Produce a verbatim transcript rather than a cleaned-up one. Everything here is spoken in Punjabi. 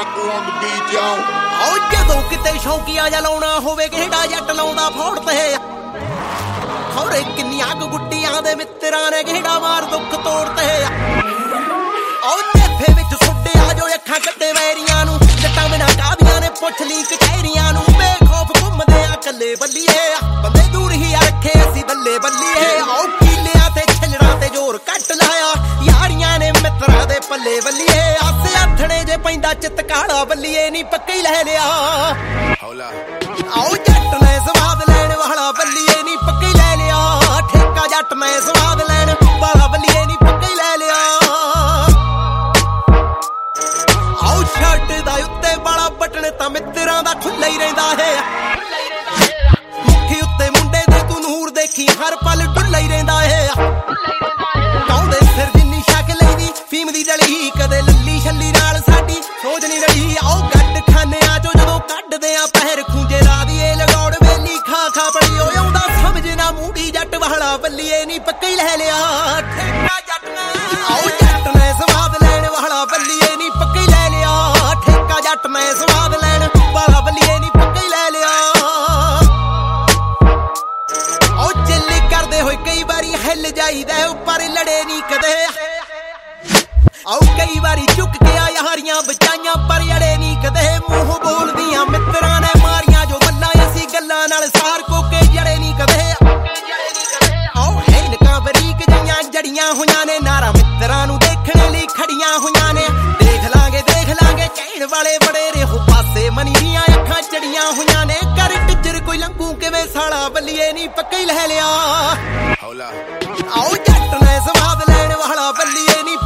Marco on the beat, yo. ਓ ਜਦੋਂ ਕਿਤੇ ਸ਼ੌਕੀਆ ਜਾ ਲਾਉਣਾ ਹੋਵੇ ਕਿਹੜਾ ਜੱਟ ਲਾਉਂਦਾ ਫੋੜ ਤੇ ਖੌਰੇ ਕਿੰਨੀਆਂ ਕੁ ਗੁੱਡੀਆਂ ਦੇ ਮਿੱਤਰਾਂ ਨੇ ਕਿਹੜਾ ਮਾਰ ਦੁੱਖ ਤੋੜ ਤੇ ਓ ਨੇਫੇ ਵਿੱਚ ਸੁੱਡੇ ਆ ਜੋ ਅੱਖਾਂ ਕੱਟੇ ਵੈਰੀਆਂ ਨੂੰ ਜੱਟਾਂ ਬਿਨਾਂ ਕਾਦੀਆਂ ਨੇ ਪੁੱਛ ਲਈ ਕਚਹਿਰੀਆਂ ਨੂੰ ਬੇਖੌਫ ਘੁੰਮਦੇ ਆ ਕੱਲੇ ਬੱਲੀਏ ਬੰਦੇ ਦੂਰ ਹੀ ਰੱਖੇ ਅਸੀਂ ਬੱਲੇ ਬੱਲੀਏ ਓ ਕੀਲਿਆਂ ਤੇ ਛਿਲੜਾਂ ਤੇ ਜ਼ੋਰ ਕੱਟ ਲਾਇਆ ਯਾਰੀਆਂ ਨੇ ਮਿੱਤਰਾਂ ਦੇ ਪੱਲੇ ਬੱਲੀਏ ਆਸੇ ਆਥਣੇ ਜੇ ਪੈਂਦਾ ਚਿੱਤ ਕਾਲਾ ਬੱਲੀਏ ਨਹੀਂ ਪੱਕੀ ਲੈ ਲਿਆ ਆਓ ਜੱਟ ਨੇ ਸਵਾਦ ਲੈਣ ਵਾਲਾ ਬੱਲੀਏ ਨਹੀਂ ਪੱਕੀ ਲੈ ਲਿਆ ਠੇਕਾ ਜੱਟ ਨੇ ਸਵਾਦ ਲੈਣ ਵਾਲਾ ਬੱਲੀਏ ਨਹੀਂ ਪੱਕੀ ਲੈ ਲਿਆ ਆਓ ਸ਼ਰਟ ਦਾ ਉੱਤੇ ਵਾਲਾ ਬਟਨ ਤਾਂ ਮਿੱਤਰਾਂ ਦਾ ਖੁੱਲਾ ਹੀ ਰਹਿੰਦਾ ਹੈ ਮੁੱਠੀ ਉੱਤੇ ਮੁੰਡੇ ਦੇ ਤੂੰ ਨੂਰ ਦੇਖੀ ਹਰ ਪਲ ਡੁੱਲਾ ਹੀ ਰਹਿੰਦਾ ਹੈ ਕਾਉਂਦੇ ਸਿਰ ਜਿੰਨੀ ਸ਼ਕਲ ਦੀ ਫੀਮ ਦੀ ਡਲੀ ਕਦੇ ਲੱਲੀ ਛੱਲੀ ਨਾਲ ਸਾਡੀ ਸੋਚ ਨਹੀਂ ਰਹੀ ਆਓ ਗੱਡ ਖਾਨੇ ਆ ਜੋ ਜਦੋਂ ਕੱਢਦੇ ਆ ਪਹਿਰ ਖੂੰਜੇ ਲਾ ਦੀਏ ਲਗਾਉਣ ਵੇਲੀ ਖਾ ਖਾ ਪੜੀ ਓਏ ਆਉਂਦਾ ਸਮਝ ਨਾ ਮੂੜੀ ਜੱਟ ਵਾਲਾ ਬੱਲੀਏ ਨਹੀਂ ਪੱਕੀ ਲੈ ਲਿਆ ਠੇਕਾ ਜੱਟ ਨੇ ਆਓ ਜੱਟ ਨੇ ਸਵਾਦ ਲੈਣ ਵਾਲਾ ਬੱਲੀਏ ਨਹੀਂ ਪੱਕੀ ਲੈ ਲਿਆ ਠੇਕਾ ਜੱਟ ਨੇ ਸਵਾਦ ਲੈਣ ਵਾਲਾ ਬੱਲੀਏ ਨਹੀਂ ਪੱਕੀ ਲੈ ਲਿਆ ਓ ਚਿੱਲੀ ਕਰਦੇ ਹੋਏ ਕਈ ਵਾਰੀ ਹਿੱਲ ਜਾਈਦਾ ਉੱਪਰ ਲੜੇ ਨਹੀਂ ਕਦੇ ਆਓ ਕਈ ਵਾਰੀ ਚੁੱਕ ਕੇ ਆ ਯਾਰੀਆਂ ਬਚਾਈਆਂ ਪਰ ਅੜੇ ਨਹੀਂ ਕਦੇ ਮੂੰਹ ਬੋਲਦੀਆਂ ਮਿੱਤਰਾਂ ਨੇ ਮਾਰੀਆਂ ਜੋ ਗੱਲਾਂ ਅਸੀਂ ਗੱਲਾਂ ਨਾਲ ਸਾਰ ਕੋਕੇ ਜੜੇ ਨਹੀਂ ਕਦੇ ਆਓ ਹੈਨਕਾਂ ਬਰੀਕ ਜਈਆਂ ਜੜੀਆਂ ਹੋਈਆਂ ਨੇ ਨਾਰਾ ਮਿੱਤਰਾਂ ਨੂੰ ਦੇਖਣ ਲਈ ਖੜੀਆਂ ਹੋਈਆਂ ਨੇ ਦੇਖ ਲਾਂਗੇ ਦੇਖ ਲਾਂਗੇ ਕਹਿਣ ਵਾਲੇ ਬੜੇ ਰਹੋ ਪਾਸੇ ਮਨੀ ਦੀਆਂ ਅੱਖਾਂ ਚੜੀਆਂ ਹੋਈਆਂ ਨੇ ਕਰ ਟਿੱਚਰ ਕੋਈ ਲੰਘੂ ਕਿਵੇਂ ਸਾਲਾ ਬੱਲੀਏ ਨਹੀਂ ਪੱਕੀ ਲੈ ਲਿਆ ਆਓ ਜੱਟ ਨੇ ਸਵਾਦ ਲੈਣ ਵਾਲਾ ਬੱਲੀਏ ਨਹੀਂ